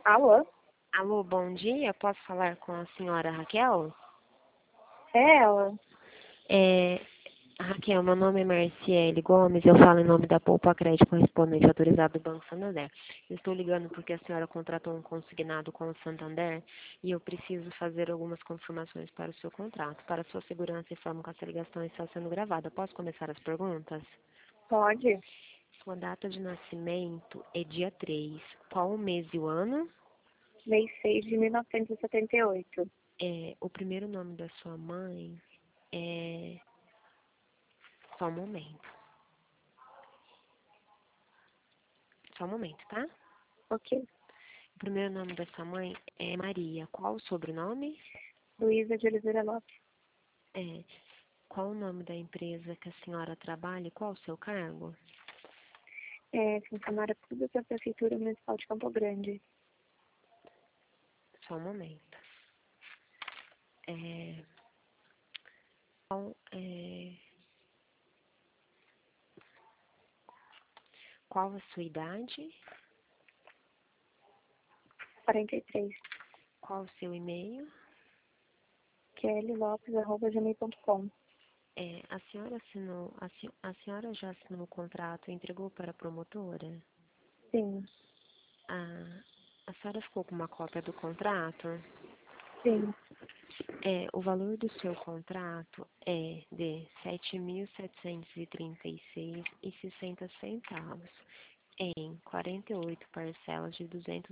Alô? Alô, bom dia. Posso falar com a senhora Raquel? É ela. É, Raquel, meu nome é Marciele Gomes. Eu falo em nome da Poupa Crédito Correspondente Autorizado do Banco Santander. Eu estou ligando porque a senhora contratou um consignado com o Santander e eu preciso fazer algumas confirmações para o seu contrato. Para sua segurança, informo que essa ligação está sendo gravada. Posso começar as perguntas? Pode? Sua data de nascimento é dia 3. Qual o mês e o ano? Mês 6 de 1978. O primeiro nome da sua mãe é... Só um momento. Só um momento, tá? Ok. O primeiro nome da sua mãe é Maria. Qual o sobrenome? Luísa de Oliveira Lopes. É, qual o nome da empresa que a senhora trabalha e qual o seu cargo? Funcionária pública da Prefeitura Municipal de Campo Grande. Só um momento. É, qual, é, qual a sua idade? 43. Qual o seu e-mail? kellylopes@gmail.com. A senhora assinou, a senhora já assinou o contrato e entregou para a promotora? Sim. A senhora ficou com uma cópia do contrato? Sim. O valor do seu contrato é de R$ 7.736,60 em 48 parcelas de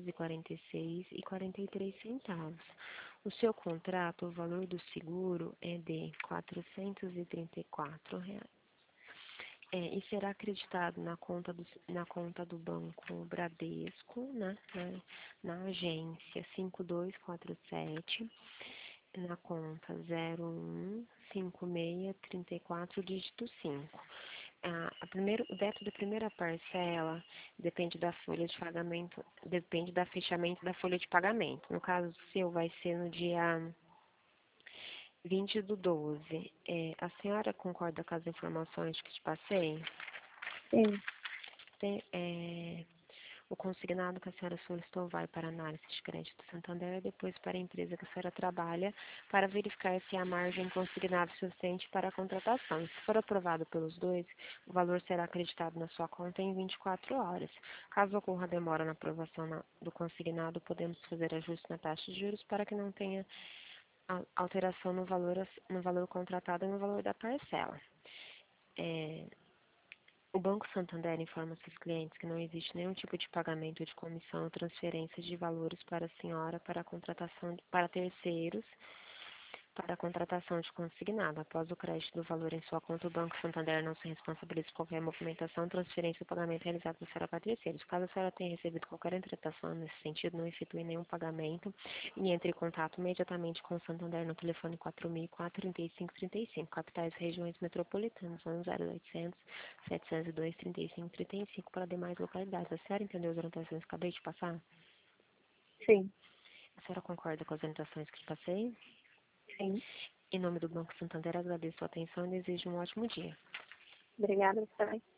R$ 246,43. O seu contrato, o valor do seguro é de R$ 434. E será acreditado na conta do Banco Bradesco, né, na agência 5247. Na conta 015634, dígito 5. O débito da primeira parcela depende da folha de pagamento, depende da fechamento da folha de pagamento. No caso seu, vai ser no dia 20/12. A senhora concorda com as informações que te passei? Sim. Tem, O consignado que a senhora solicitou vai para a análise de crédito Santander e depois para a empresa que a senhora trabalha para verificar se há margem consignável suficiente para a contratação. Se for aprovado pelos dois, o valor será acreditado na sua conta em 24 horas. Caso ocorra demora na aprovação do consignado, podemos fazer ajuste na taxa de juros para que não tenha alteração no valor contratado e no valor da parcela. O Banco Santander informa seus clientes que não existe nenhum tipo de pagamento de comissão ou transferência de valores para a senhora para a contratação para terceiros para a contratação de consignado. Após o crédito do valor em sua conta, o Banco Santander não se responsabiliza por qualquer movimentação, transferência ou pagamento realizado por senhora para terceiros. Caso a senhora tenha recebido qualquer entretação nesse sentido, não efetue nenhum pagamento e entre em contato imediatamente com o Santander no telefone 4004-3535, capitais e regiões metropolitanas, 0800 702 3535 para demais localidades. A senhora entendeu as orientações que acabei de passar? Sim. A senhora concorda com as orientações que te passei? Sim. Em nome do Banco Santander, agradeço a atenção e desejo um ótimo dia. Obrigada, você também.